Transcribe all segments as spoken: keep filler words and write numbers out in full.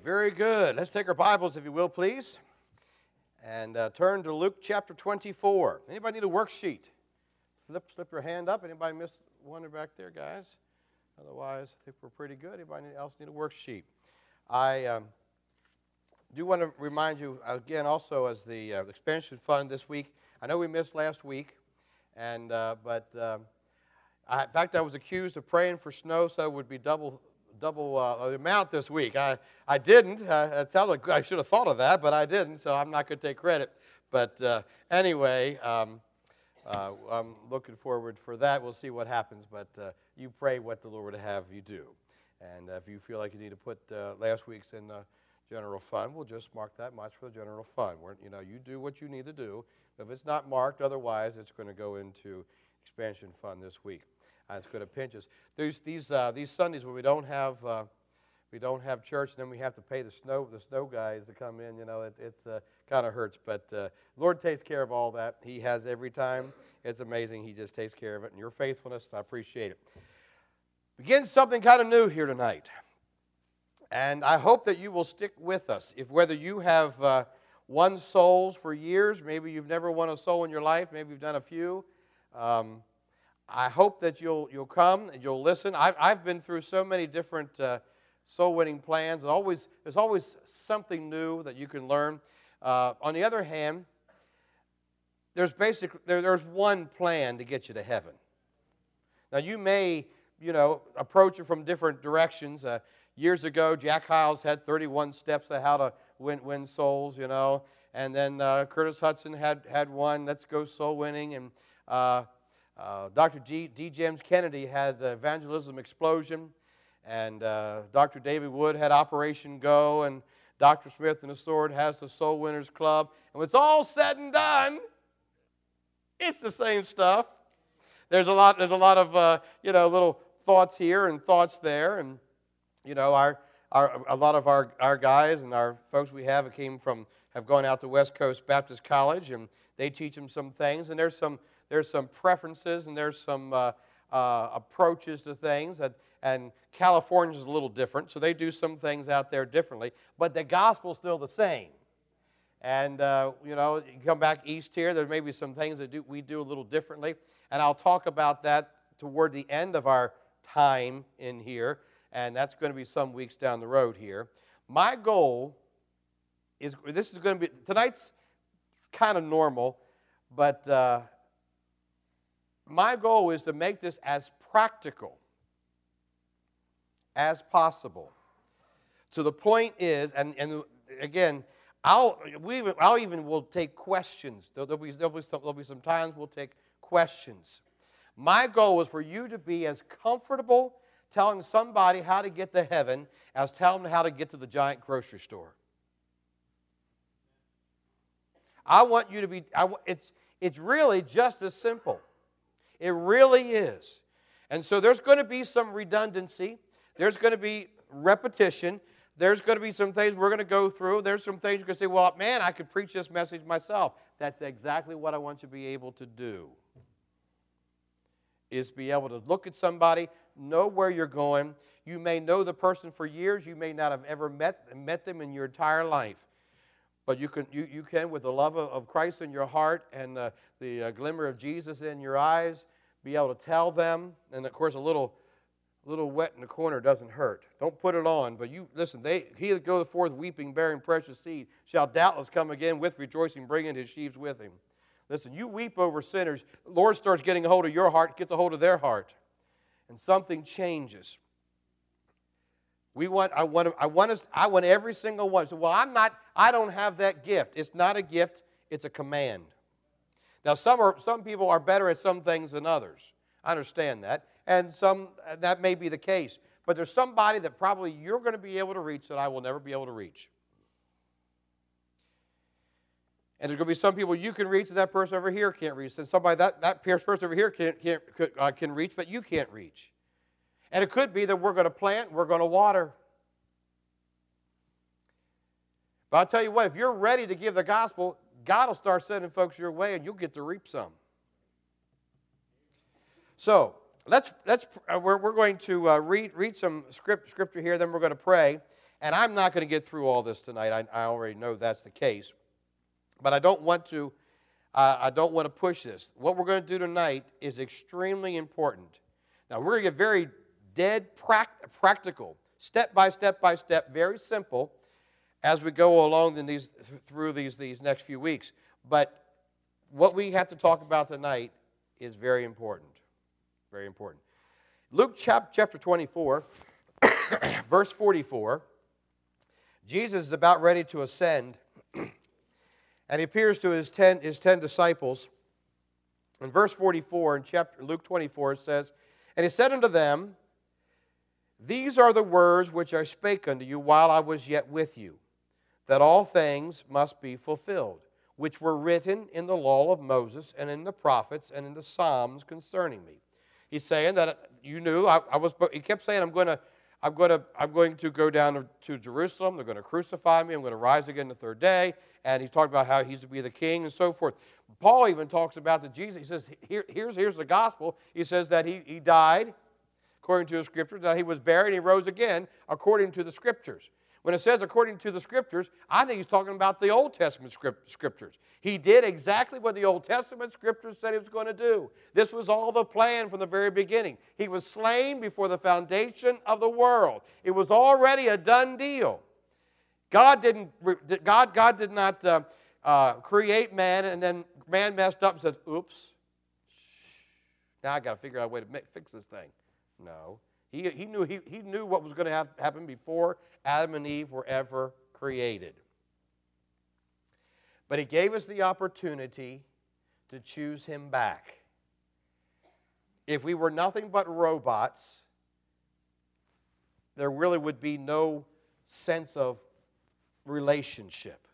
very good. Let's take our Bibles, if you will, please, and uh, turn to Luke chapter twenty-four. Anybody need a worksheet? Slip, slip your hand up. Anybody miss one back there, guys? Otherwise, I think we're pretty good. Anybody else need a worksheet? I um, do want to remind you, again, also as the uh, expansion fund this week. I know we missed last week, and uh, but um, I, in fact, I was accused of praying for snow, so it would be double double uh, the amount this week. I, I didn't. Uh, it sounds like I should have thought of that, but I didn't, so I'm not going to take credit. But uh, anyway, um, uh, I'm looking forward for that. We'll see what happens, but uh, you pray what the Lord would have you do. And uh, if you feel like you need to put uh, last week's in the general fund, we'll just mark that much for the general fund. We're, you know, you do what you need to do. If it's not marked, otherwise it's going to go into expansion fund this week. Uh, it's going to pinch us. There's these uh, these Sundays where we don't have uh, we don't have church, and then we have to pay the snow the snow guys to come in. You know, it it's uh, kind of hurts, but uh, Lord takes care of all that. He has every time. It's amazing. He just takes care of it, and your faithfulness, I appreciate it. Begin something kind of new here tonight, and I hope that you will stick with us. If whether you have uh, won souls for years, maybe you've never won a soul in your life, maybe you've done a few. Um, I hope that you'll you'll come and you'll listen. I've I've been through so many different uh, soul winning plans. And always there's always something new that you can learn. Uh, on the other hand, there's basically there, there's one plan to get you to heaven. Now you may you know approach it from different directions. Uh, years ago, Jack Hyles had thirty-one steps of how to win win souls. You know, and then uh, Curtis Hudson had had one. Let's go soul winning and. Uh, Uh, Doctor G, D. James Kennedy had the Evangelism Explosion, and uh, Doctor David Wood had Operation Go, and Doctor Smith and the Sword has the Soul Winners Club. And when it's all said and done, it's the same stuff. There's a lot. There's a lot of uh, you know little thoughts here and thoughts there, and you know our our a lot of our our guys and our folks we have came from have gone out to West Coast Baptist College, and they teach them some things, and there's some. There's some preferences and there's some uh, uh, approaches to things, and, and California is a little different, so they do some things out there differently, but the gospel's still the same. And, uh, you know, you come back east here, there may be some things that do, we do a little differently, and I'll talk about that toward the end of our time in here, and that's going to be some weeks down the road here. My goal is, this is going to be, tonight's kind of normal, but... Uh, My goal is to make this as practical as possible. So the point is, and, and again, I'll we I'll even will take questions. There'll be there'll be some, there'll be some times we'll take questions. My goal is for you to be as comfortable telling somebody how to get to heaven as telling them how to get to the giant grocery store. I want you to be. I, it's it's really just as simple. It really is. And so there's going to be some redundancy. There's going to be repetition. There's going to be some things we're going to go through. There's some things you're going to say, well, man, I could preach this message myself. That's exactly what I want you to be able to do, is be able to look at somebody, know where you're going. You may know the person for years. You may not have ever met, met them in your entire life. But you can, you, you can, with the love of, of Christ in your heart and uh, the uh, glimmer of Jesus in your eyes, be able to tell them. And, of course, a little, little wet in the corner doesn't hurt. Don't put it on. But you listen, they, he that goeth forth weeping, bearing precious seed, shall doubtless come again with rejoicing, bringing his sheaves with him. Listen, you weep over sinners. The Lord starts getting a hold of your heart, gets a hold of their heart. And something changes. We want, I want, I want us, I want every single one. So, well, I'm not, I don't have that gift. It's not a gift, it's a command. Now, some are, some people are better at some things than others. I understand that. And some, that may be the case. But there's somebody that probably you're going to be able to reach that I will never be able to reach. And there's going to be some people you can reach that that person over here can't reach. And somebody that, that person over here can't, can't, uh, can reach, but you can't reach. And it could be that we're going to plant, we're going to water. But I'll tell you what, if you're ready to give the gospel, God will start sending folks your way and you'll get to reap some. So, let's, let's, uh, we're, we're going to uh, read, read some script, scripture here, then we're going to pray. And I'm not going to get through all this tonight. I, I already know that's the case. But I don't want to, uh, I don't want to push this. What we're going to do tonight is extremely important. Now, we're going to get very dead pract- practical, step by step by step, very simple, as we go along in these, through these, these next few weeks. But what we have to talk about tonight is very important. Very important. Luke chapter twenty-four, verse forty-four, Jesus is about ready to ascend, and he appears to his ten, his ten disciples. In verse forty-four, in chapter Luke twenty-four, it says, "And he said unto them, These are the words which I spake unto you while I was yet with you, that all things must be fulfilled, which were written in the law of Moses and in the prophets and in the Psalms concerning me." He's saying that you knew I, I was. He kept saying, "I'm going to, I'm going to, I'm going to go down to, to Jerusalem. They're going to crucify me. I'm going to rise again the third day." And he talked about how he's to be the king and so forth. Paul even talks about the Jesus. He says, Here, "Here's here's the gospel." He says that he he died according to the scriptures, that he was buried, and he rose again according to the scriptures. When it says according to the scriptures, I think he's talking about the Old Testament scriptures. He did exactly what the Old Testament scriptures said he was going to do. This was all the plan from the very beginning. He was slain before the foundation of the world. It was already a done deal. God didn't. God, God did not uh, uh, create man, and then man messed up and said, "Oops, now I got to figure out a way to make, fix this thing." No. He, he, knew, he, he knew what was going to have, happen before Adam and Eve were ever created. But he gave us the opportunity to choose him back. If we were nothing but robots, there really would be no sense of relationship.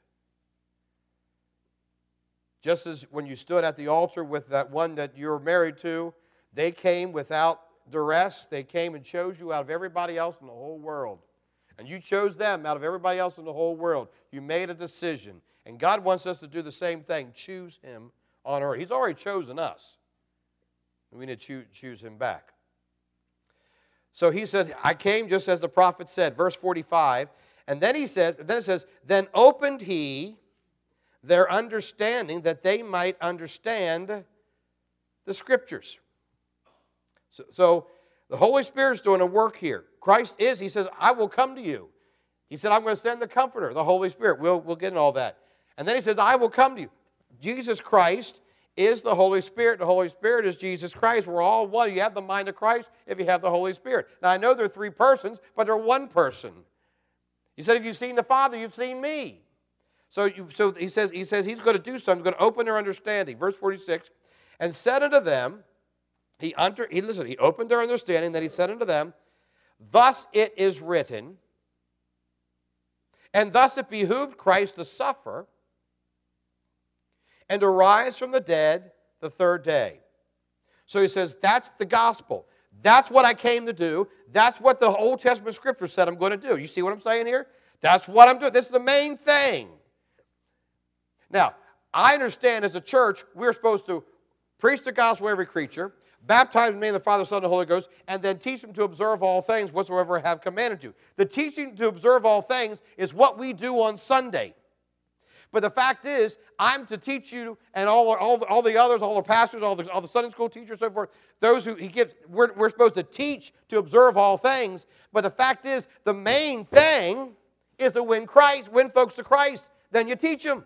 Just as when you stood at the altar with that one that you were married to, they came without duress. They came and chose you out of everybody else in the whole world. And you chose them out of everybody else in the whole world. You made a decision. And God wants us to do the same thing. Choose him on earth. He's already chosen us. We need to choose, choose him back. So he said, "I came just as the prophet said," verse forty-five. And then he says, then it says, "Then opened he their understanding that they might understand the scriptures." So, so the Holy Spirit's doing a work here. Christ is, he says, "I will come to you." He said, "I'm going to send the Comforter, the Holy Spirit." We'll, we'll get in all that. And then he says, "I will come to you." Jesus Christ is the Holy Spirit. The Holy Spirit is Jesus Christ. We're all one. You have the mind of Christ if you have the Holy Spirit. Now, I know they're three persons, but they're one person. He said, "If you've seen the Father, you've seen me." So, you, so he says, he says he's going to do something, he's going to open their understanding. Verse forty-six, "And said unto them," He, under, he, listen, he opened their understanding, that he said unto them, "Thus it is written, and thus it behooved Christ to suffer, and to rise from the dead the third day." So he says, that's the gospel. That's what I came to do. That's what the Old Testament scripture said I'm going to do. You see what I'm saying here? That's what I'm doing. This is the main thing. Now, I understand as a church, we're supposed to preach the gospel to every creature, baptize in the name of the Father, Son, and the Holy Ghost, and then teach them to observe all things whatsoever I have commanded you. The teaching to observe all things is what we do on Sunday. But the fact is, I'm to teach you, and all, all, the, all the others, all the pastors, all the, all the Sunday school teachers, so forth, those who he gives, we're, we're supposed to teach to observe all things. But the fact is, the main thing is to win Christ, win folks to Christ. Then you teach them.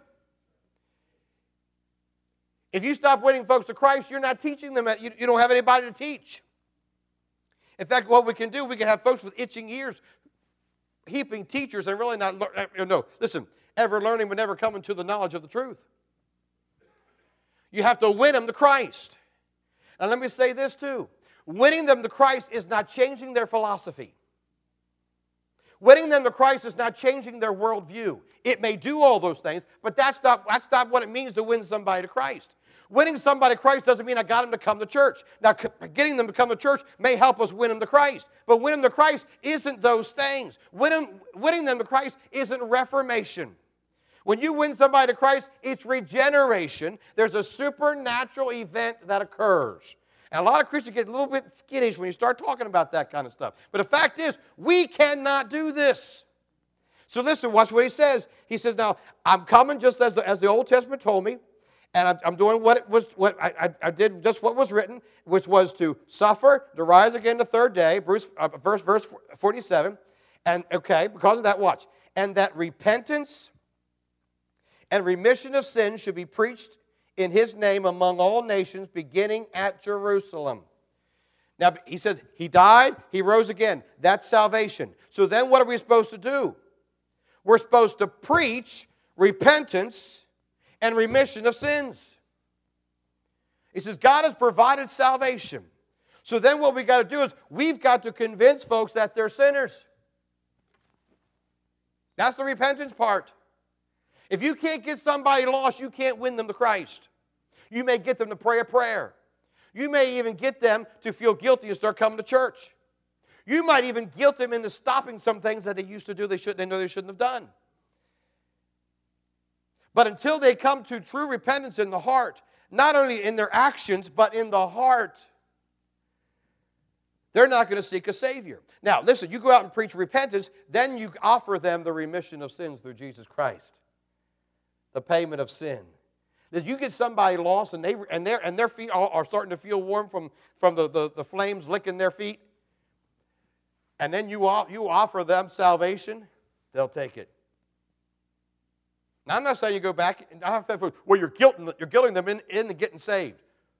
If you stop winning folks to Christ, you're not teaching them. You, you don't have anybody to teach. In fact, what we can do, we can have folks with itching ears heaping teachers and really not learn. No, listen, ever learning but never coming to the knowledge of the truth. You have to win them to Christ. And let me say this too. Winning them to Christ is not changing their philosophy. Winning them to Christ is not changing their worldview. It may do all those things, but that's not, that's not what it means to win somebody to Christ. Winning somebody to Christ doesn't mean I got them to come to church. Now, getting them to come to church may help us win them to Christ. But winning them to Christ isn't those things. Winning, winning them to Christ isn't reformation. When you win somebody to Christ, it's regeneration. There's a supernatural event that occurs. And a lot of Christians get a little bit skittish when you start talking about that kind of stuff. But the fact is, we cannot do this. So listen, watch what he says. He says, now, I'm coming just as the, as the Old Testament told me, and I'm, I'm doing what it was. What I, I, I did just what was written, which was to suffer, to rise again the third day. Bruce, uh, verse verse forty-seven, and okay, because of that, watch, and that repentance and remission of sins should be preached in his name among all nations, beginning at Jerusalem. Now he says he died, he rose again. That's salvation. So then, what are we supposed to do? We're supposed to preach repentance and remission of sins. He says God has provided salvation. So then what we've got to do is we've got to convince folks that they're sinners. That's the repentance part. If you can't get somebody lost, you can't win them to Christ. You may get them to pray a prayer. You may even get them to feel guilty and start coming to church. You might even guilt them into stopping some things that they used to do they, should, they know they shouldn't have done. But until they come to true repentance in the heart, not only in their actions, but in the heart, they're not going to seek a Savior. Now, listen, you go out and preach repentance, then you offer them the remission of sins through Jesus Christ, the payment of sin. That you get somebody lost and, they, and, their, and their feet are, are starting to feel warm from, from the, the, the flames licking their feet, and then you, you offer them salvation, they'll take it. Now, I'm not saying you go back, and I have to, well, you're guilting, you're guilting them in, in getting saved.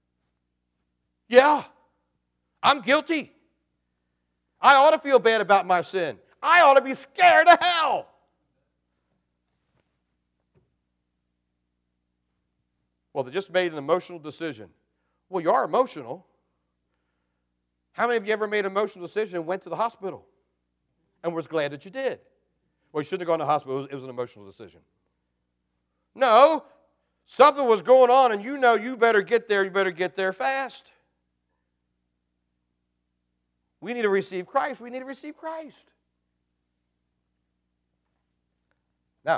Yeah, I'm guilty. I ought to feel bad about my sin. I ought to be scared of hell. Well, they just made an emotional decision. Well, you are emotional. How many of you ever made an emotional decision and went to the hospital and was glad that you did? Well, you shouldn't have gone to the hospital. It was, it was an emotional decision. No, something was going on, and you know you better get there. You better get there fast. We need to receive Christ. We need to receive Christ. Now,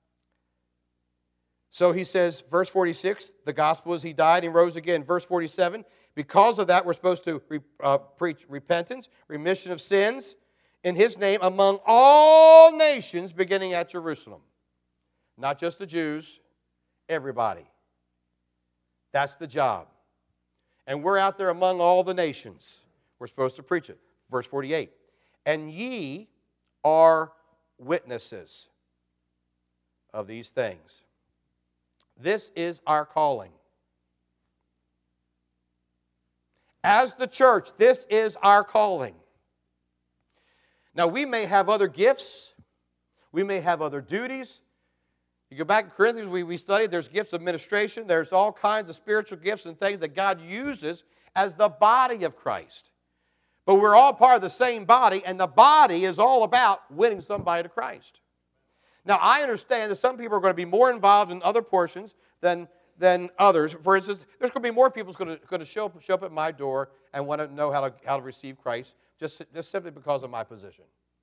so he says, verse forty-six, the gospel is he died and rose again. Verse forty-seven, because of that, we're supposed to re, uh, preach repentance, remission of sins in his name among all nations, beginning at Jerusalem. Not just the Jews, everybody. That's the job. And we're out there among all the nations. We're supposed to preach it. Verse forty-eight. And ye are witnesses of these things. This is our calling. As the church, this is our calling. Now, we may have other gifts. We may have other duties. You go back in Corinthians, we, we studied there's gifts of administration. There's all kinds of spiritual gifts and things that God uses as the body of Christ. But we're all part of the same body, and the body is all about winning somebody to Christ. Now, I understand that some people are going to be more involved in other portions than, than others. For instance, there's going to be more people who's going to, going to show, up, show up at my door and want to know how to, how to receive Christ just, just simply because of my position.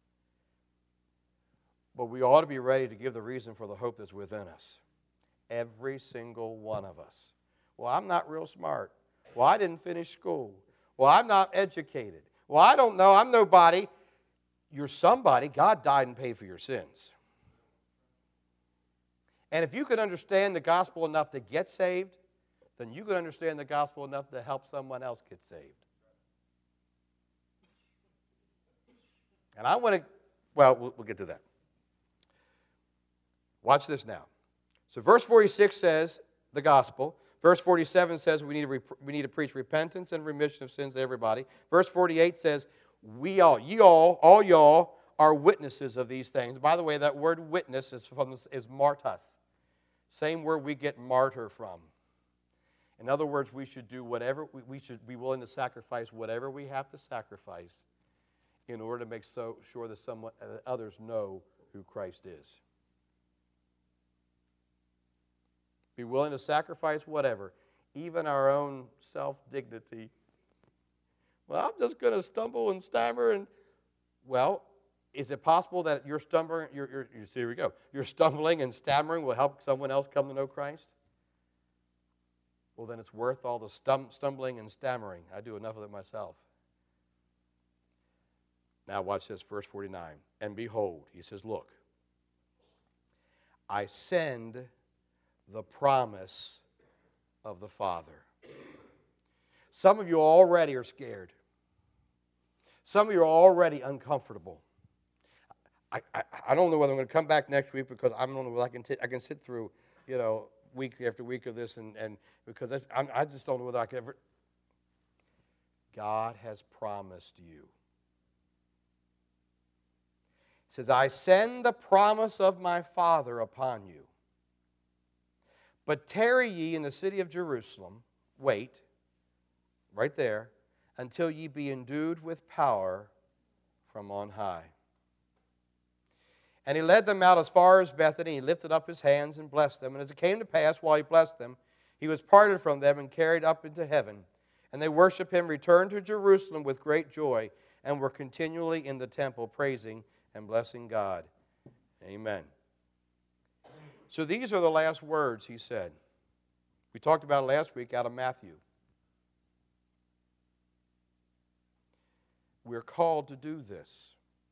But we ought to be ready to give the reason for the hope that's within us. Every single one of us. Well, I'm not real smart. Well, I didn't finish school. Well, I'm not educated. Well, I don't know. I'm nobody. You're somebody. God died and paid for your sins. And if you could understand the gospel enough to get saved, then you could understand the gospel enough to help someone else get saved. And I want to, well, well, we'll get to that. Watch this now. So verse forty-six says the gospel. Verse forty-seven says we need to, rep- we need to preach repentance and remission of sins to everybody. Verse forty-eight says we all, ye all, all y'all are witnesses of these things. By the way, that word witness is, from, is martas. Same word we get martyr from. In other words, we should do whatever, we, we should be willing to sacrifice whatever we have to sacrifice in order to make so sure that someone, uh, others know who Christ is. Be willing to sacrifice whatever, even our own self-dignity. Well, I'm just going to stumble and stammer and, well, is it possible that you're stumbling, you're, you're, you're, here we go, you're stumbling and stammering will help someone else come to know Christ? Well, then it's worth all the stum- stumbling and stammering. I do enough of it myself. Now watch this, verse forty-nine. And behold, he says, look, I send the promise of the Father. Some of you already are scared. Some of you are already uncomfortable. I, I, I don't know whether I'm going to come back next week because I don't know whether I can, t- I can sit through, you know, week after week of this, and, and because that's, I'm, I just don't know whether I can ever. God has promised you. He says, I send the promise of my Father upon you. But tarry ye in the city of Jerusalem, wait, right there, until ye be endued with power from on high. And he led them out as far as Bethany. He lifted up his hands and blessed them. And as it came to pass, while he blessed them, he was parted from them and carried up into heaven. And they worshiped him, returned to Jerusalem with great joy, and were continually in the temple praising and blessing God. Amen. So these are the last words he said. We talked about it last week out of Matthew. We're called to do this.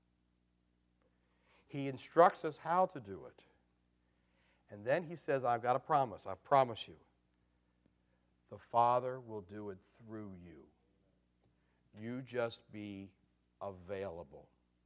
He instructs us how to do it. And then he says, I've got a promise. I promise you. The Father will do it through you. You just be available.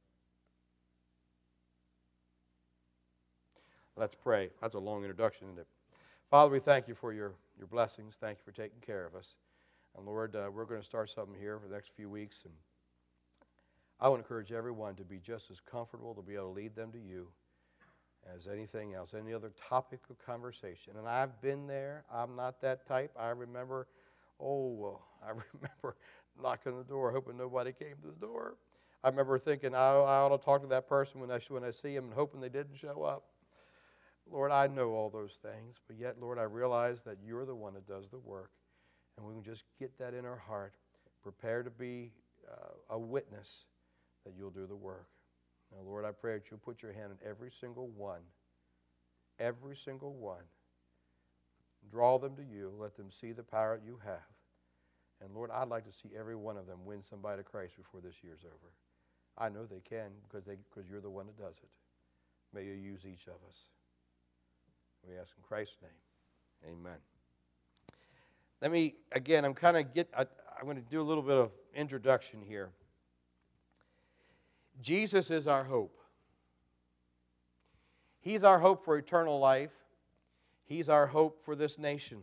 Let's pray. That's a long introduction, isn't it? Father, we thank you for your, your blessings. Thank you for taking care of us. And Lord, uh, we're going to start something here for the next few weeks. And I want to encourage everyone to be just as comfortable to be able to lead them to you as anything else, any other topic of conversation. And I've been there. I'm not that type. I remember, oh, well, I remember knocking on the door, hoping nobody came to the door. I remember thinking, I, I ought to talk to that person when I, when I see them and hoping they didn't show up. Lord, I know all those things, but yet, Lord, I realize that you're the one that does the work, and we can just get that in our heart, prepare to be uh, a witness that you'll do the work. Now, Lord, I pray that you'll put your hand on every single one, every single one. Draw them to you. Let them see the power that you have. And, Lord, I'd like to see every one of them win somebody to Christ before this year's over. I know they can because they, because you're the one that does it. May you use each of us. We ask in Christ's name. Amen. Let me, again, I'm kind of get, I, I'm going to do a little bit of introduction here. Jesus is our hope. He's our hope for eternal life. He's our hope for this nation.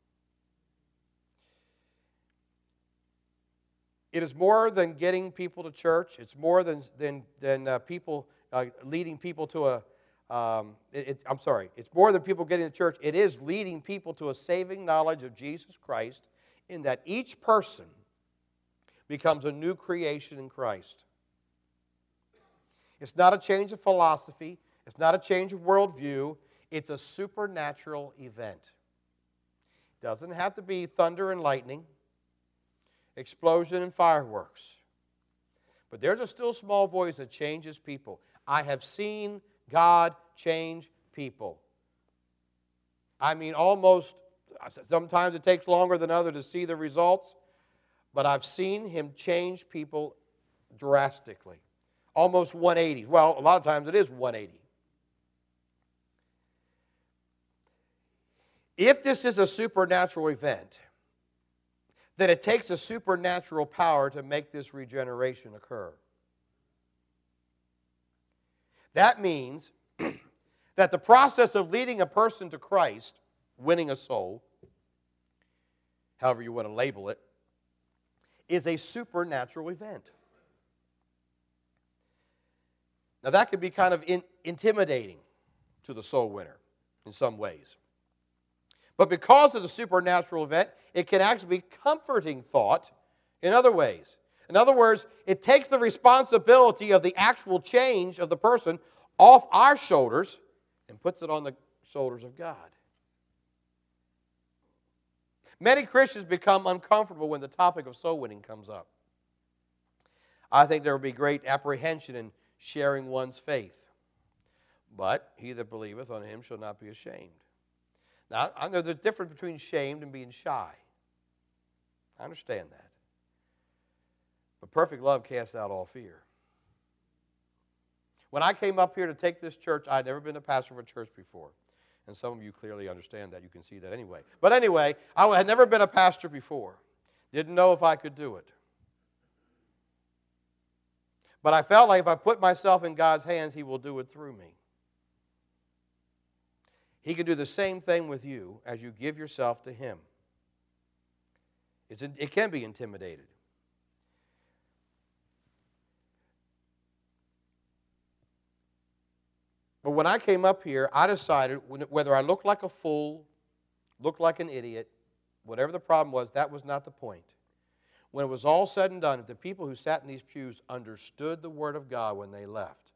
It is more than getting people to church. It's more than, than, than uh, people, uh, leading people to a, um, it, it, I'm sorry, it's more than people getting to church. It is leading people to a saving knowledge of Jesus Christ, in that each person becomes a new creation in Christ. It's not a change of philosophy. It's not a change of worldview. It's a supernatural event. It doesn't have to be thunder and lightning, explosion and fireworks. But there's a still small voice that changes people. I have seen God change people. I mean, almost, sometimes it takes longer than others to see the results, but I've seen him change people drastically. Almost one eighty. Well, a lot of times it is one eighty. If this is a supernatural event, then it takes a supernatural power to make this regeneration occur. That means that the process of leading a person to Christ, winning a soul, however you want to label it, is a supernatural event. Now that could be kind of in, intimidating to the soul winner in some ways. But because of the supernatural event, it can actually be comforting thought in other ways. In other words, it takes the responsibility of the actual change of the person off our shoulders and puts it on the shoulders of God. Many Christians become uncomfortable when the topic of soul winning comes up. I think there will be great apprehension in sharing one's faith. But he that believeth on him shall not be ashamed. Now, I know there's a difference between shamed and being shy. I understand that. But perfect love casts out all fear. When I came up here to take this church, I had never been a pastor of a church before. And some of you clearly understand that. You can see that anyway. But anyway, I had never been a pastor before. Didn't know if I could do it. But I felt like if I put myself in God's hands, He will do it through me. He can do the same thing with you as you give yourself to Him. It's, it can be intimidated. But when I came up here, I decided whether I looked like a fool, looked like an idiot, whatever the problem was, that was not the point. When it was all said and done, if the people who sat in these pews understood the Word of God when they left,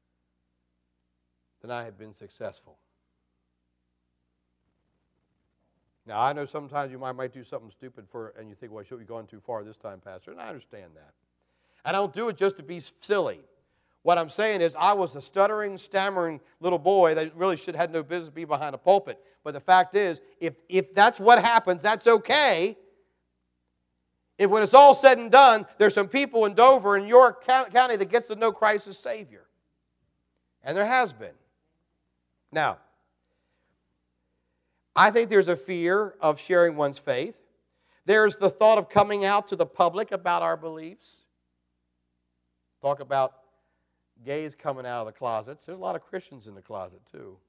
then I had been successful. Now, I know sometimes you might, might do something stupid for, and you think, well, should we gone too far this time, Pastor? And I understand that. I don't do it just to be silly. What I'm saying is I was a stuttering, stammering little boy that really should had no business be behind a pulpit. But the fact is, if, if that's what happens, that's okay. If when it's all said and done, there's some people in Dover and York County that gets to know Christ as Savior. And there has been. Now, I think there's a fear of sharing one's faith. There's the thought of coming out to the public about our beliefs. Talk about gays coming out of the closets. There's a lot of Christians in the closet too.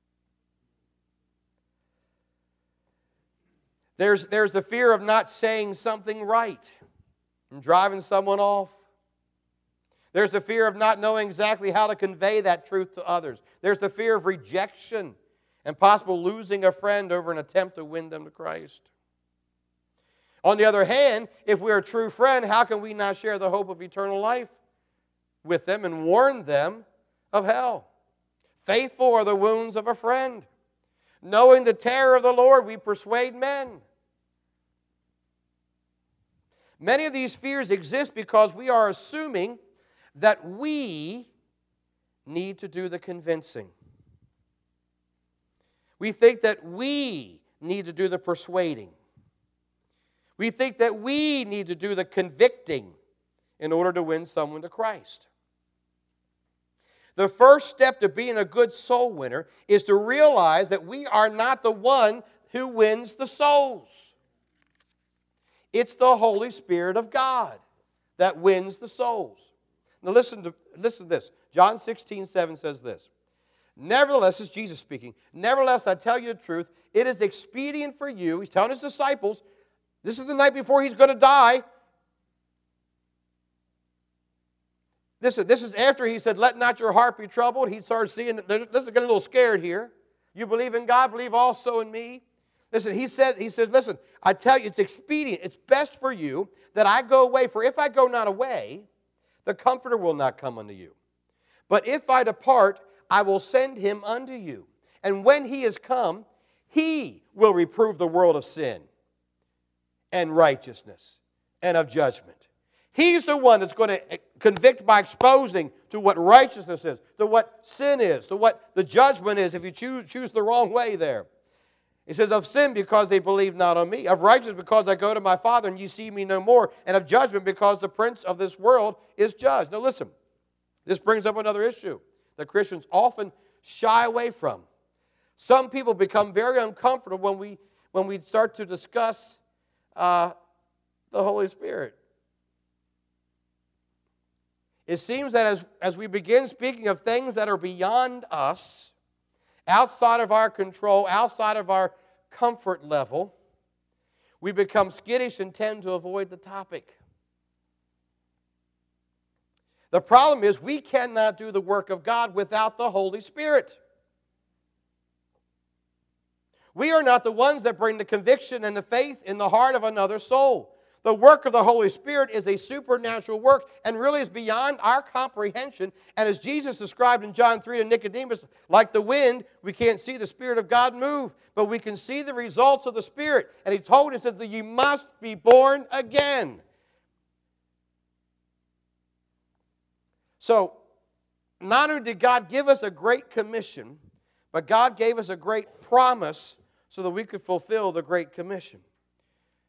There's, there's the fear of not saying something right and driving someone off. There's the fear of not knowing exactly how to convey that truth to others. There's the fear of rejection and possible losing a friend over an attempt to win them to Christ. On the other hand, if we're a true friend, how can we not share the hope of eternal life with them and warn them of hell? Faithful are the wounds of a friend. Knowing the terror of the Lord, we persuade men. Many of these fears exist because we are assuming that we need to do the convincing. We think that we need to do the persuading. We think that we need to do the convicting in order to win someone to Christ. The first step to being a good soul winner is to realize that we are not the one who wins the souls. It's the Holy Spirit of God that wins the souls. Now listen to, listen to this. John sixteen seven says this. Nevertheless, this is Jesus speaking. Nevertheless, I tell you the truth, it is expedient for you, he's telling his disciples, this is the night before he's going to die. This is, this is after he said, let not your heart be troubled. He started seeing, this is getting a little scared here. You believe in God, believe also in me. Listen, he said, he says, listen, I tell you, it's expedient, it's best for you that I go away. For if I go not away, the Comforter will not come unto you. But if I depart, I will send him unto you. And when he is come, he will reprove the world of sin and righteousness and of judgment. He's the one that's going to convict by exposing to what righteousness is, to what sin is, to what the judgment is if you choose, choose the wrong way there. He says, of sin because they believe not on me, of righteousness because I go to my Father and ye see me no more, and of judgment because the prince of this world is judged. Now listen, this brings up another issue that Christians often shy away from. Some people become very uncomfortable when we, when we start to discuss uh, the Holy Spirit. It seems that as, as we begin speaking of things that are beyond us, outside of our control, outside of our comfort level, we become skittish and tend to avoid the topic. The problem is we cannot do the work of God without the Holy Spirit. We are not the ones that bring the conviction and the faith in the heart of another soul. The work of the Holy Spirit is a supernatural work and really is beyond our comprehension. And as Jesus described in John three to Nicodemus, like the wind, we can't see the Spirit of God move, but we can see the results of the Spirit. And he told us that you must be born again. So, not only did God give us a great commission, but God gave us a great promise so that we could fulfill the great commission.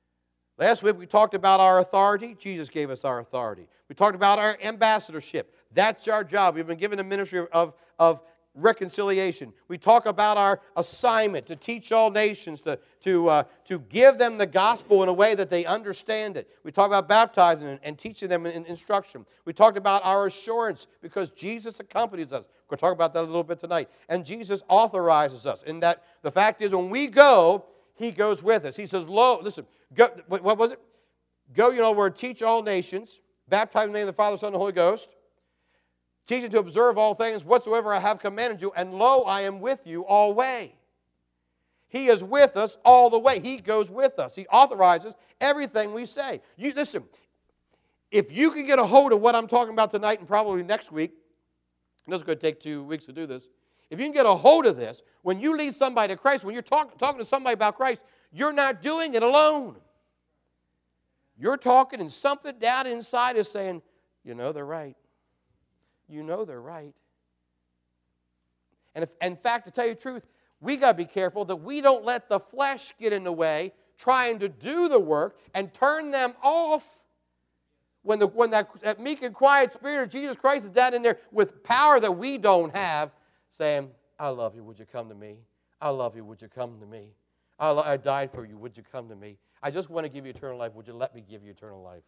Last week we talked about our authority. Jesus gave us our authority. We talked about our ambassadorship. That's our job. We've been given the ministry of, of reconciliation. We talk about our assignment to teach all nations, to, to, uh, to give them the gospel in a way that they understand it. We talk about baptizing and, and teaching them in, in instruction. We talked about our assurance because Jesus accompanies us. We're going to talk about that a little bit tonight. And Jesus authorizes us in that the fact is when we go, He goes with us. He says, lo, listen, go, what was it? Go, you know, word, teach all nations, baptize in the name of the Father, Son, and the Holy Ghost, teaching to observe all things whatsoever I have commanded you, and lo, I am with you alway. He is with us all the way. He goes with us. He authorizes everything we say. You listen, if you can get a hold of what I'm talking about tonight and probably next week, and this is going to take two weeks to do this, if you can get a hold of this, when you lead somebody to Christ, when you're talk, talking to somebody about Christ, you're not doing it alone. You're talking and something down inside is saying, you know they're right. You know they're right. And if, in fact, to tell you the truth, we got to be careful that we don't let the flesh get in the way trying to do the work and turn them off when, the, when that, that meek and quiet Spirit of Jesus Christ is down in there with power that we don't have, saying, I love you, would you come to me? I love you, would you come to me? I, lo- I died for you, would you come to me? I just want to give you eternal life, would you let me give you eternal life?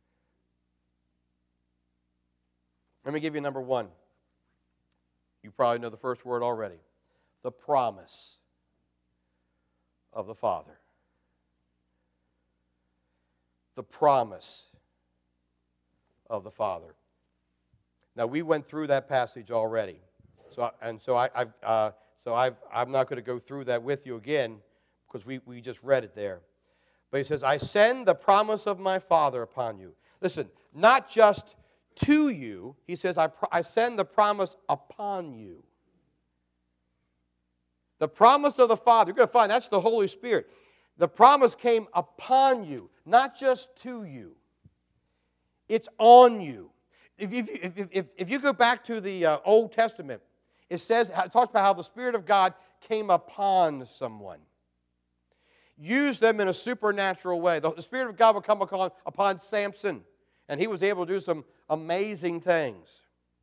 Let me give you number one. You probably know the first word already. The promise of the Father. The promise of the Father. Now, we went through that passage already. So, and so, I, I've, uh, so I've, I'm not going to go through that with you again because we, we just read it there. But he says, I send the promise of my Father upon you. Listen, not just to you. He says, I, I send the promise upon you. The promise of the Father, you're going to find that's the Holy Spirit. The promise came upon you, not just to you. It's on you. If, if, if, if, if you go back to the uh, Old Testament, it says, it talks about how the Spirit of God came upon someone. Used them in a supernatural way. The, the Spirit of God would come upon, upon Samson, and he was able to do some amazing things.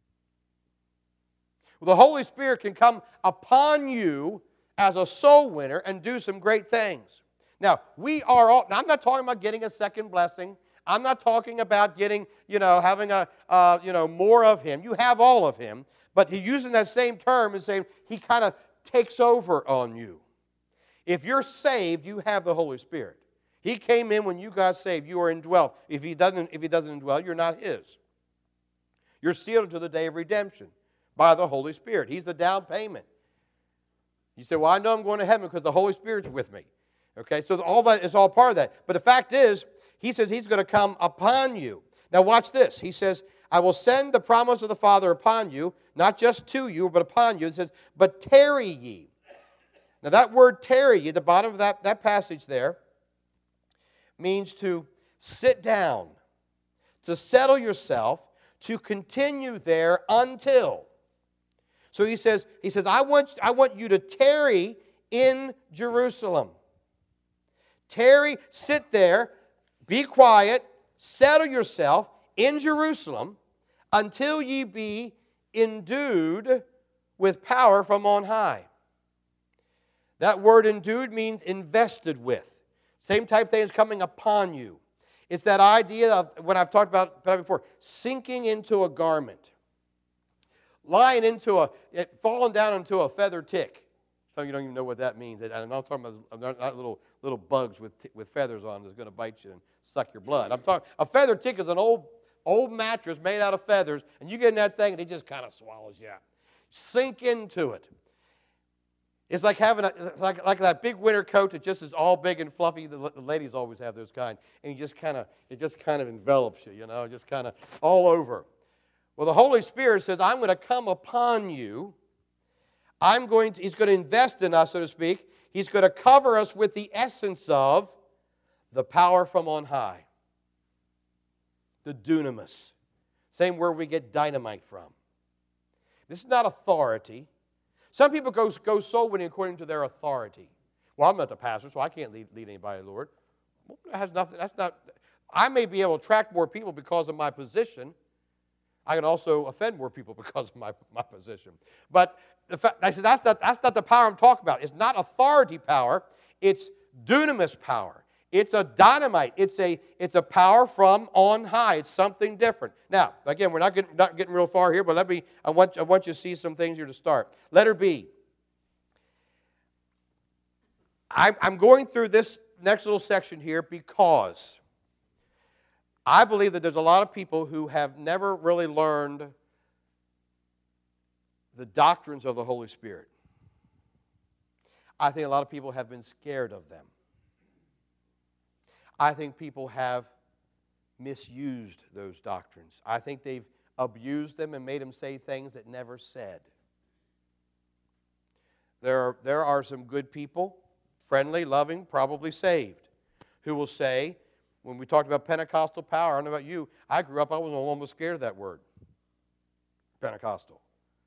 Well, the Holy Spirit can come upon you as a soul winner and do some great things. Now, we are all, now I'm not talking about getting a second blessing. I'm not talking about getting, you know, having a, uh, you know, more of Him. You have all of Him. But He's using that same term and saying He kind of takes over on you. If you're saved, you have the Holy Spirit. He came in when you got saved. You are indwelt. If He doesn't, if He doesn't indwell, you're not His. You're sealed until the day of redemption by the Holy Spirit. He's the down payment. You say, well, I know I'm going to heaven because the Holy Spirit's with me. Okay, so all that is all part of that. But the fact is, He says He's going to come upon you. Now watch this. He says, I will send the promise of the Father upon you, not just to you, but upon you. It says, but tarry ye. Now that word tarry ye, at the bottom of that, that passage there, means to sit down, to settle yourself, to continue there until. So he says, he says, I want, I want you to tarry in Jerusalem. Tarry, sit there, be quiet, settle yourself in Jerusalem until ye be endued with power from on high. That word endued means invested with. Same type thing is coming upon you. It's that idea of what I've talked about before, sinking into a garment. Lying into a, falling down into a feather tick. Some of you don't even know what that means. And I'm not talking about not little, little bugs with, with feathers on that's going to bite you and suck your blood. I'm talking, a feather tick is an old, old mattress made out of feathers, and you get in that thing and it just kind of swallows you out. Sink into it. It's like having a, like, like that big winter coat that just is all big and fluffy. The, the ladies always have those kind. And you just kind of, it just kind of envelops you, you know, just kind of all over. Well, the Holy Spirit says, I'm going to come upon you. I'm going to, He's going to invest in us, so to speak. He's going to cover us with the essence of the power from on high. The dunamis. Same word we get dynamite from. This is not authority. Some people go, go soul winning according to their authority. Well, I'm not the pastor, so I can't lead, lead anybody to the Lord. Well, that has nothing, that's not, I may be able to attract more people because of my position. I can also offend more people because of my, my position. But the fact, I said, that's not, that's not the power I'm talking about. It's not authority power. It's dunamis power. It's a dynamite. It's a, it's a power from on high. It's something different. Now, again, we're not getting, not getting real far here, but let me, I want, I want you to see some things here to start. Letter B. I'm, I'm going through this next little section here because I believe that there's a lot of people who have never really learned the doctrines of the Holy Spirit. I think a lot of people have been scared of them. I think people have misused those doctrines. I think they've abused them and made them say things that never said. There are, there are some good people, friendly, loving, probably saved, who will say, when we talked about Pentecostal power, I don't know about you, I grew up, I was almost scared of that word, Pentecostal.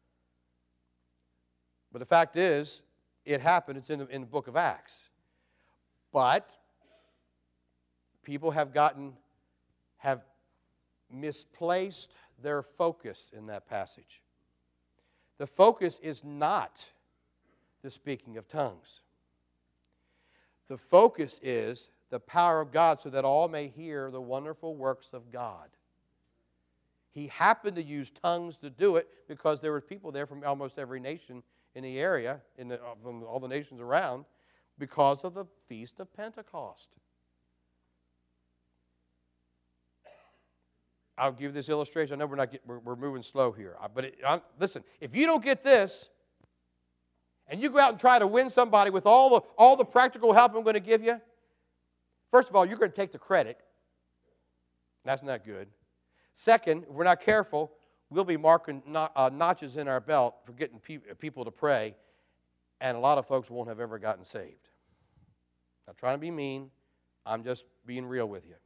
But the fact is, it happened, it's in the, in the book of Acts. But people have gotten, have misplaced their focus in that passage. The focus is not the speaking of tongues. The focus is the power of God so that all may hear the wonderful works of God. He happened to use tongues to do it because there were people there from almost every nation in the area, in the, from all the nations around, because of the Feast of Pentecost. I'll give this illustration. I know we're not get, we're, we're moving slow here, but it, I, listen, if you don't get this, and you go out and try to win somebody with all the all the practical help I'm going to give you, first of all, you're going to take the credit. That's not good. Second, if we're not careful, we'll be marking not, uh, notches in our belt for getting pe- people to pray, and a lot of folks won't have ever gotten saved. Not trying to be mean. I'm just being real with you.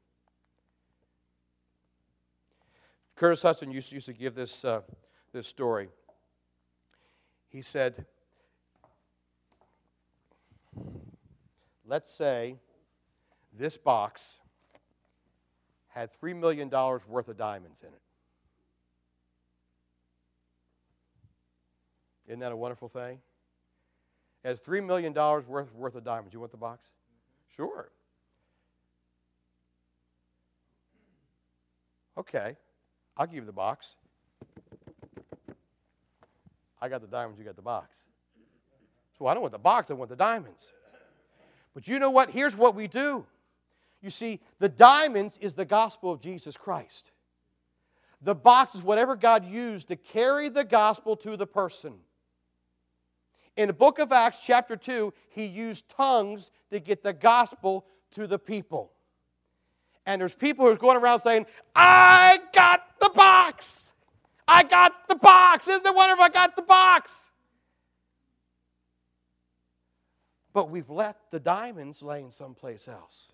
Curtis Hudson used, used to give this, uh, this story. He said, let's say this box had three million dollars worth of diamonds in it. Isn't that a wonderful thing? It has three million dollars worth, worth of diamonds. You want the box? Sure. Okay. I'll give you the box. I got the diamonds, you got the box. So I don't want the box, I want the diamonds. But you know what? Here's what we do. You see, the diamonds is the gospel of Jesus Christ. The box is whatever God used to carry the gospel to the person. In the book of Acts, chapter two, he used tongues to get the gospel to the people. And there's people who are going around saying, I got the box. I got the box. Isn't it wonderful? I got the box. But we've left the diamonds laying someplace else.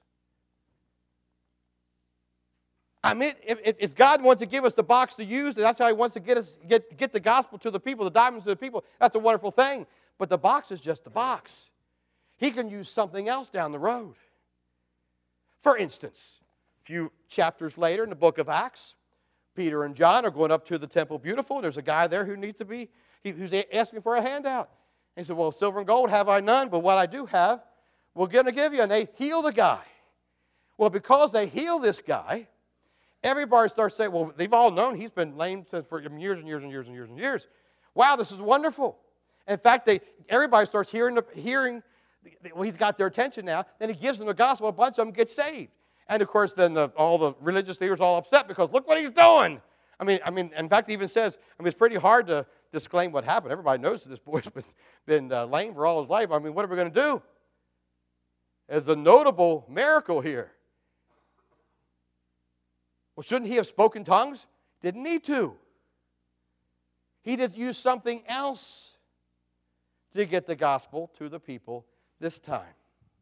I mean, if, if God wants to give us the box to use, that's how he wants to get us get, get the gospel to the people, the diamonds to the people. That's a wonderful thing. But the box is just the box. He can use something else down the road. For instance, a few chapters later in the book of Acts, Peter and John are going up to the temple beautiful. And there's a guy there who needs to be, who's asking for a handout. He said, well, silver and gold have I none, but what I do have, we're going to give you. And they heal the guy. Well, because they heal this guy, everybody starts saying, well, they've all known he's been lame for years and years and years and years and years. Wow, this is wonderful. In fact, they, everybody starts hearing, the, hearing well, he's got their attention now. Then he gives them the gospel. A bunch of them get saved. And, of course, then the, all the religious leaders are all upset because look what he's doing. I mean, I mean, in fact, he even says, I mean, it's pretty hard to disclaim what happened. Everybody knows that this boy's been, been uh, lame for all his life. I mean, what are we going to do? There's a notable miracle here. Well, shouldn't he have spoken tongues? Didn't need to. He just used something else to get the gospel to the people this time.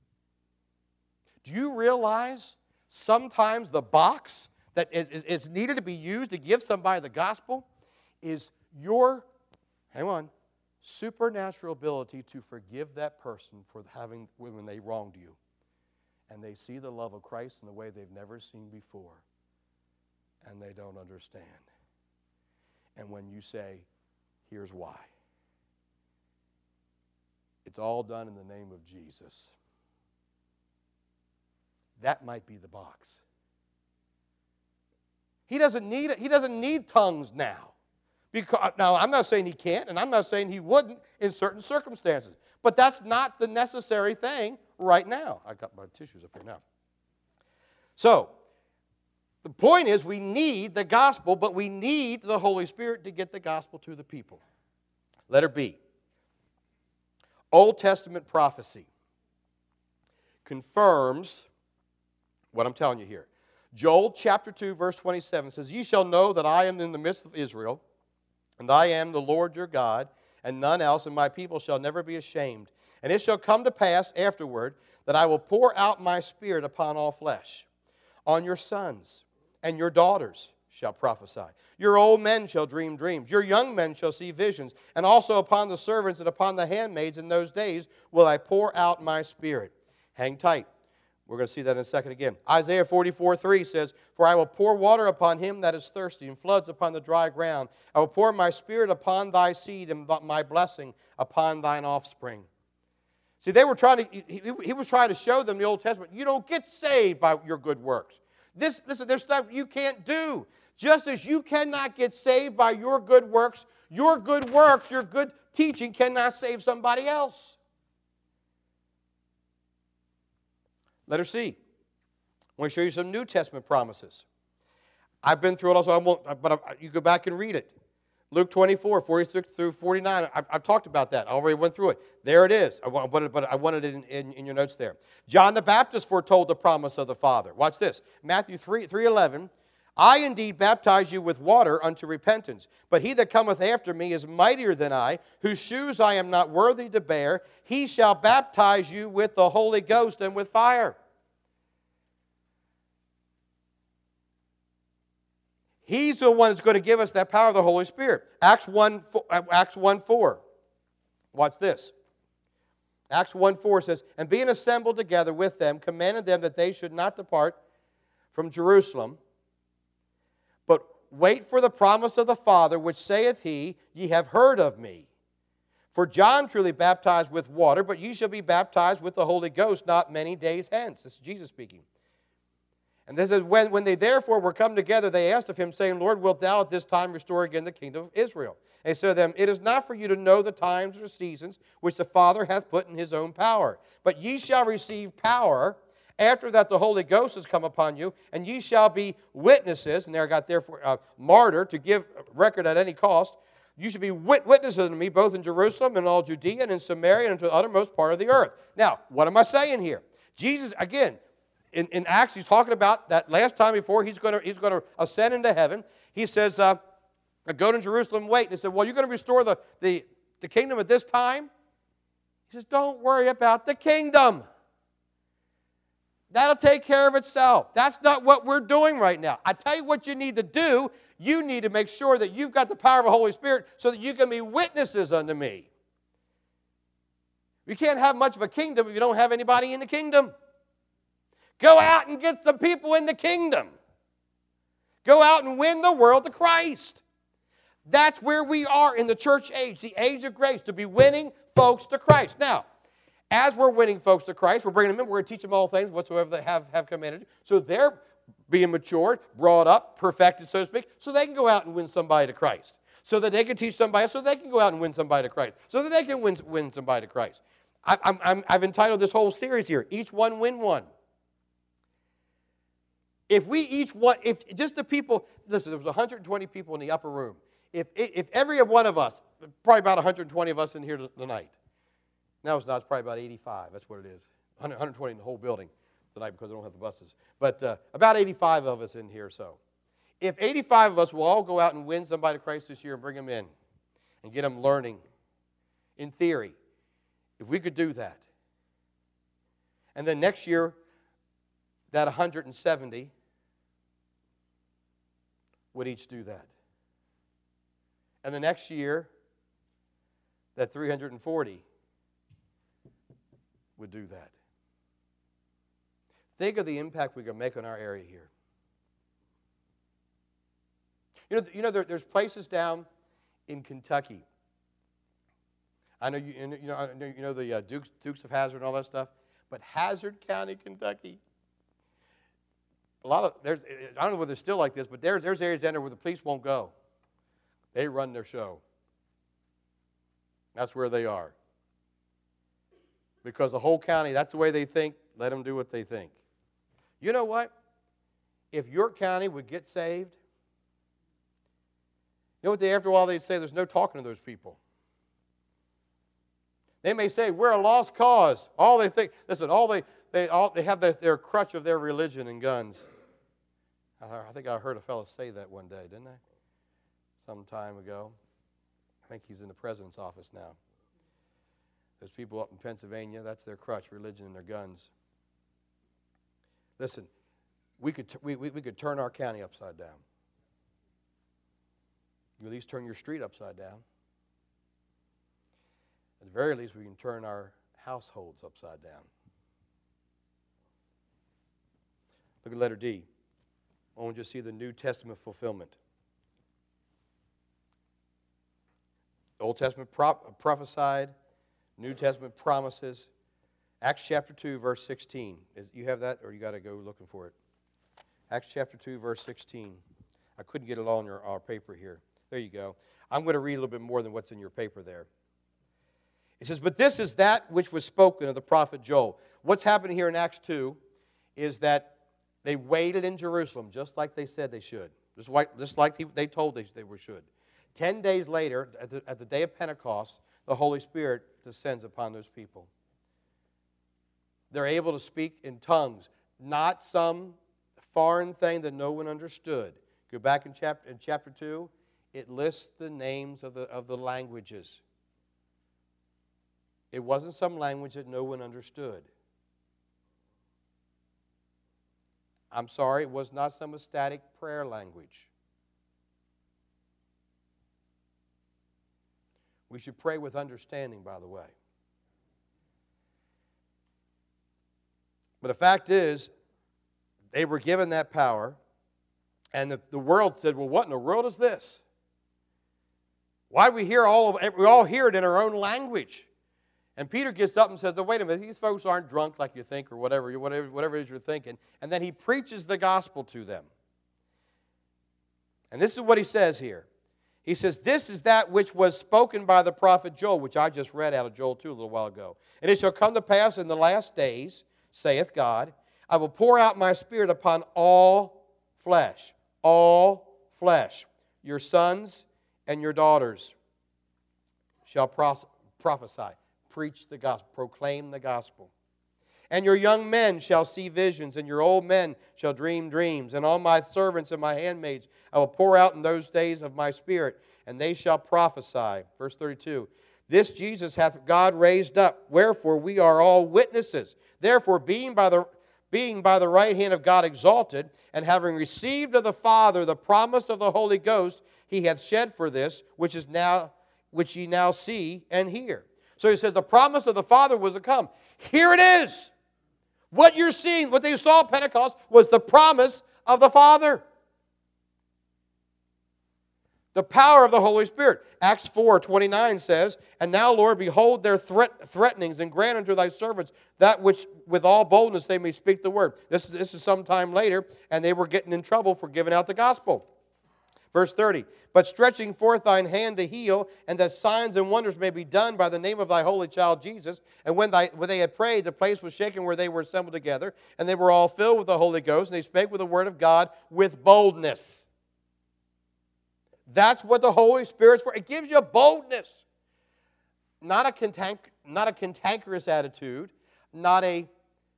Do you realize sometimes the box that is needed to be used to give somebody the gospel is your, hang on, supernatural ability to forgive that person for having, when they wronged you. And they see the love of Christ in a way they've never seen before. And they don't understand. and when you say, here's why. It's all done in the name of Jesus. That might be the box. He doesn't need it. He doesn't need tongues now. Because, now, I'm not saying he can't, and I'm not saying he wouldn't in certain circumstances. But that's not the necessary thing right now. I got my tissues up here now. So, the point is we need the gospel, but we need the Holy Spirit to get the gospel to the people. Letter B. Old Testament prophecy confirms what I'm telling you here. Joel chapter two, verse twenty-seven says, Ye shall know that I am in the midst of Israel, and I am the Lord your God, and none else, and my people shall never be ashamed. And it shall come to pass afterward that I will pour out my Spirit upon all flesh. On your sons and your daughters shall prophesy. Your old men shall dream dreams. Your young men shall see visions. And also upon the servants and upon the handmaids in those days will I pour out my Spirit. Hang tight. We're going to see that in a second again. Isaiah forty-four three says, For I will pour water upon him that is thirsty, and floods upon the dry ground. I will pour my Spirit upon thy seed, and my blessing upon thine offspring. See, they were trying to, he, he was trying to show them in the Old Testament, you don't get saved by your good works. This, listen, there's stuff you can't do. Just as you cannot get saved by your good works, your good works, your good teaching cannot save somebody else. Letter C. I want to show you some New Testament promises. I've been through it also, I won't, but I, you go back and read it. Luke twenty-four, forty-six through forty-nine. I've, I've talked about that. I already went through it. There it is. I wanted, but I wanted it in, in, in your notes there. John the Baptist foretold the promise of the Father. Watch this. Matthew three eleven. I indeed baptize you with water unto repentance, but he that cometh after me is mightier than I, whose shoes I am not worthy to bear. He shall baptize you with the Holy Ghost and with fire. He's the one that's going to give us that power of the Holy Spirit. Acts one four. Watch this. Acts one four says, And being assembled together with them, commanded them that they should not depart from Jerusalem, but wait for the promise of the Father, which saith he, Ye have heard of me. For John truly baptized with water, but ye shall be baptized with the Holy Ghost not many days hence. This is Jesus speaking. And this is when, when they therefore were come together, they asked of him, saying, Lord, wilt thou at this time restore again the kingdom of Israel? And he said to them, It is not for you to know the times or seasons which the Father hath put in his own power. But ye shall receive power after that the Holy Ghost has come upon you, and ye shall be witnesses. And there I got therefore a martyr to give record at any cost. You should be witnesses unto me both in Jerusalem and all Judea and in Samaria and to the uttermost part of the earth. Now, what am I saying here? Jesus, again, In, in Acts, he's talking about that last time before he's going to he's going to ascend into heaven. He says, uh, go to Jerusalem and wait. And he said, well, you're going to restore the, the, the kingdom at this time? He says, don't worry about the kingdom. That'll take care of itself. That's not what we're doing right now. I tell you what you need to do. You need to make sure that you've got the power of the Holy Spirit so that you can be witnesses unto me. You can't have much of a kingdom if you don't have anybody in the kingdom. Go out and get some people in the kingdom. Go out and win the world to Christ. That's where we are in the church age, the age of grace, to be winning folks to Christ. Now, as we're winning folks to Christ, we're bringing them in, we're going to teach them all things whatsoever they have, have commanded. So they're being matured, brought up, perfected, so to speak, so they can go out and win somebody to Christ. So that they can teach somebody else, so they can go out and win somebody to Christ. So that they can win, win somebody to Christ. I, I'm, I'm, I've entitled this whole series here, Each One Win One. If we each want, if just the people, listen, there was one hundred twenty people in the upper room. If, if every one of us, probably about one hundred twenty of us in here tonight. Now it's not, it's probably about eighty-five, that's what it is. one hundred twenty in the whole building tonight because they don't have the buses. But uh, about eighty-five of us in here or so. If eighty-five of us will all go out and win somebody to Christ this year and bring them in and get them learning, in theory, if we could do that, and then next year, that one hundred seventy would each do that. And the next year, that three hundred forty would do that. Think of the impact we can make on our area here. You know, you know there, there's places down in Kentucky. I know you, you know, I know, you know the uh, Dukes, Dukes of Hazzard and all that stuff, but Hazard County, Kentucky. A lot of there's I don't know whether it's still like this, but there's there's areas down there where the police won't go. They run their show. That's where they are. Because the whole county, that's the way they think. Let them do what they think. You know what? If your county would get saved, you know what they after a while they'd say? There's no talking to those people. They may say we're a lost cause. All they think, listen, all they they all they have their, their crutch of their religion and guns. I, I think I heard a fellow say that one day, didn't I? Some time ago. I think he's in the president's office now. There's people up in Pennsylvania, that's their crutch, religion and their guns. Listen, we could, t- we, we, we could turn our county upside down. You at least turn your street upside down. At the very least, we can turn our households upside down. Look at letter D. I want you to see the New Testament fulfillment. The Old Testament prop- prophesied, New Testament promises. Acts chapter two, verse sixteen. Is, you have that, or you got to go looking for it? Acts chapter two, verse sixteen. I couldn't get it all in your, our paper here. There you go. I'm going to read a little bit more than what's in your paper there. It says, but this is that which was spoken of the prophet Joel. What's happening here in Acts two is that they waited in Jerusalem just like they said they should. Just like, just like they told they, they were should. Ten days later, at the, at the day of Pentecost, the Holy Spirit descends upon those people. They're able to speak in tongues, not some foreign thing that no one understood. Go back in chapter, in chapter two, it lists the names of the, of the languages. It wasn't some language that no one understood. I'm sorry, it was not some ecstatic prayer language. We should pray with understanding, by the way. But the fact is, they were given that power, and the, the world said, well, what in the world is this? Why do we hear all of it? We all hear it in our own language. And Peter gets up and says, no, wait a minute, these folks aren't drunk like you think or whatever, whatever, whatever it is you're thinking. And then he preaches the gospel to them. And this is what he says here. He says, this is that which was spoken by the prophet Joel, which I just read out of Joel two a little while ago. And it shall come to pass in the last days, saith God, I will pour out my spirit upon all flesh. All flesh. Your sons and your daughters shall pros- prophesy. Preach the gospel. Proclaim the gospel. And your young men shall see visions, and your old men shall dream dreams. And on my servants and my handmaids I will pour out in those days of my spirit, and they shall prophesy. Verse thirty-two. This Jesus hath God raised up, wherefore we are all witnesses. Therefore, being by the being by the right hand of God exalted, and having received of the Father the promise of the Holy Ghost, he hath shed for this, which is now which ye now see and hear. So he says the promise of the Father was to come. Here it is. What you're seeing, what they saw at Pentecost, was the promise of the Father. The power of the Holy Spirit. Acts four twenty-nine says, and now, Lord, behold their threat, threatenings, and grant unto thy servants that which with all boldness they may speak the word. This, this is some time later, and they were getting in trouble for giving out the gospel. Verse thirty, but stretching forth thine hand to heal, and that signs and wonders may be done by the name of thy holy child Jesus. And when, thy, when they had prayed, the place was shaken where they were assembled together, and they were all filled with the Holy Ghost, and they spake with the word of God with boldness. That's what the Holy Spirit's for. It gives you boldness. Not a, cantank, not a cantankerous attitude, not a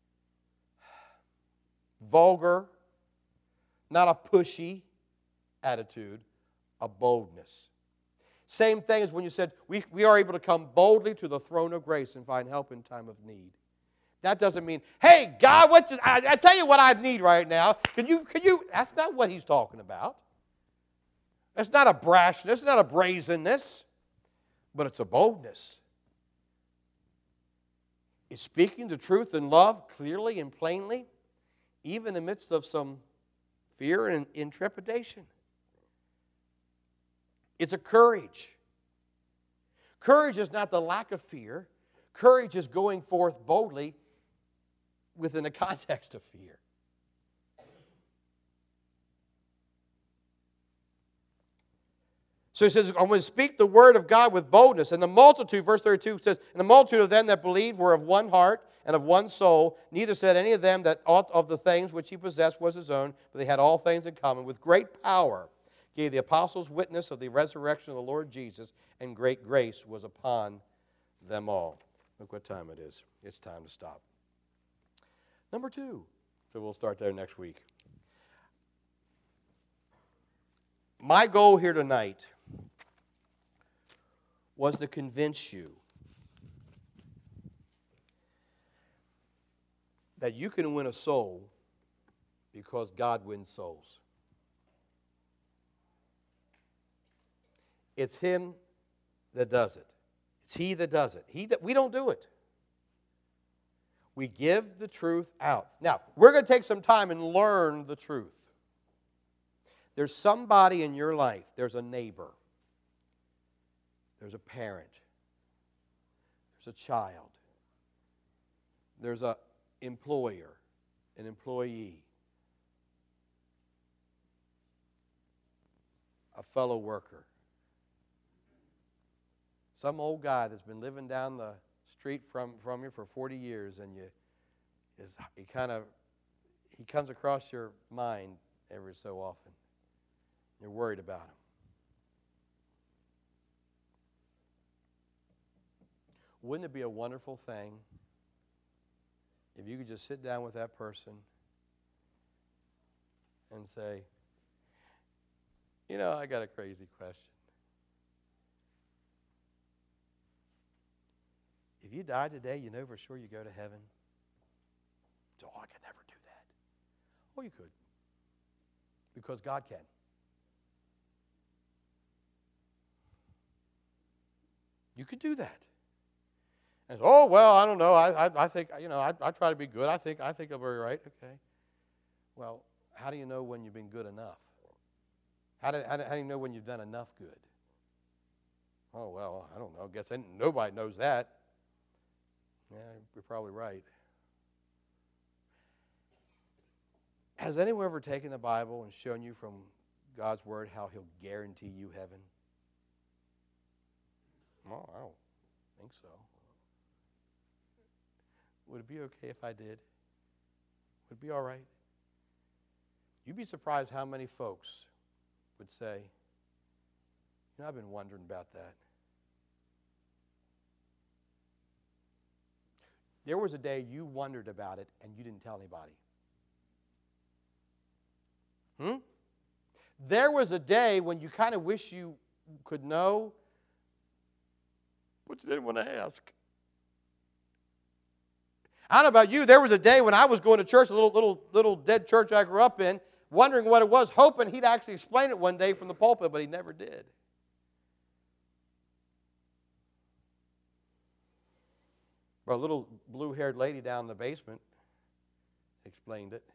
vulgar, not a pushy attitude, a boldness. Same thing as when you said, we, we are able to come boldly to the throne of grace and find help in time of need. That doesn't mean, hey, God, what's this? I, I tell you what I need right now. Can you, can you? That's not what he's talking about. That's not a brashness, it's not a brazenness, but it's a boldness. It's speaking the truth in love clearly and plainly, even in the midst of some fear and intrepidation. It's a courage. Courage is not the lack of fear. Courage is going forth boldly within the context of fear. So he says, I'm going to speak the word of God with boldness. And the multitude, verse thirty-two says, and the multitude of them that believed were of one heart and of one soul. Neither said any of them that aught of the things which he possessed was his own, but they had all things in common. With great power gave the apostles witness of the resurrection of the Lord Jesus, and great grace was upon them all. Look what time it is. It's time to stop. Number two. So we'll start there next week. My goal here tonight was to convince you that you can win a soul because God wins souls. It's Him that does it. It's He that does it. He that, we don't do it. We give the truth out. Now, we're going to take some time and learn the truth. There's somebody in your life, there's a neighbor, there's a parent, there's a child, there's an employer, an employee, a fellow worker, some old guy that's been living down the street from, from you for forty years, and you is he kind of he comes across your mind every so often. You're worried about him. Wouldn't it be a wonderful thing if you could just sit down with that person and say, you know, I got a crazy question. If you died today, you know for sure you go to heaven? So, oh, I could never do that. Oh, you could. Because God can. You could do that. And oh, well, I don't know. I, I, I think, you know, I, I try to be good. I think, I think I'll be right. Okay. Well, how do you know when you've been good enough? How do, how do, how do you know when you've done enough good? Oh, well, I don't know. I guess nobody knows that. Yeah, you're probably right. Has anyone ever taken the Bible and shown you from God's Word how He'll guarantee you heaven? Oh, I don't think so. Would it be okay if I did? Would it be all right? You'd be surprised how many folks would say, you know, I've been wondering about that. There was a day you wondered about it and you didn't tell anybody. Hmm? There was a day when you kind of wish you could know, but you didn't want to ask. I don't know about you. There was a day when I was going to church, a little, little, little dead church I grew up in, wondering what it was, hoping he'd actually explain it one day from the pulpit, but he never did. But a little blue-haired lady down in the basement explained it.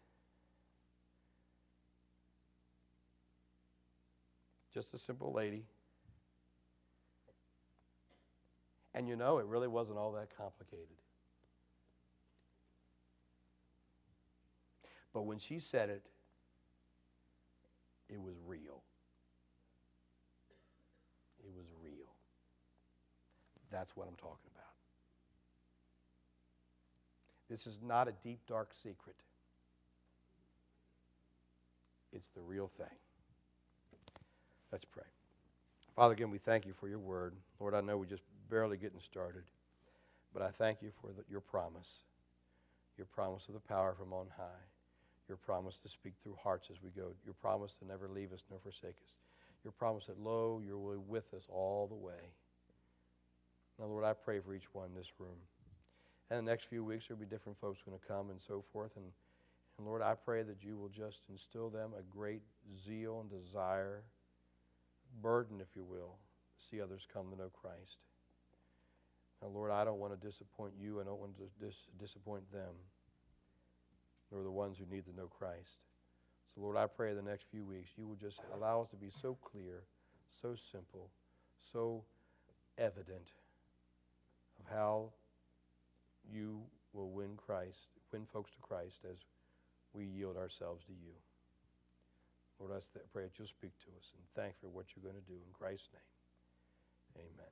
Just a simple lady. And you know, it really wasn't all that complicated. But when she said it, it was real. It was real. That's what I'm talking about. This is not a deep, dark secret. It's the real thing. Let's pray. Father, again, we thank you for your word. Lord, I know we're just barely getting started, but I thank you for the, your promise, your promise of the power from on high, your promise to speak through hearts as we go, your promise to never leave us nor forsake us, your promise that, lo, you're with us all the way. Now, Lord, I pray for each one in this room. And the next few weeks, there will be different folks going to come and so forth. And, and Lord, I pray that you will just instill them a great zeal and desire, burden, if you will, to see others come to know Christ. Now, Lord, I don't want to disappoint you. I don't want to dis- disappoint them, nor the ones who need to know Christ. So, Lord, I pray the next few weeks you will just allow us to be so clear, so simple, so evident of how you will win Christ, win folks to Christ as we yield ourselves to you. Lord, I pray that you'll speak to us, and thank you for what you're going to do. In Christ's name, amen.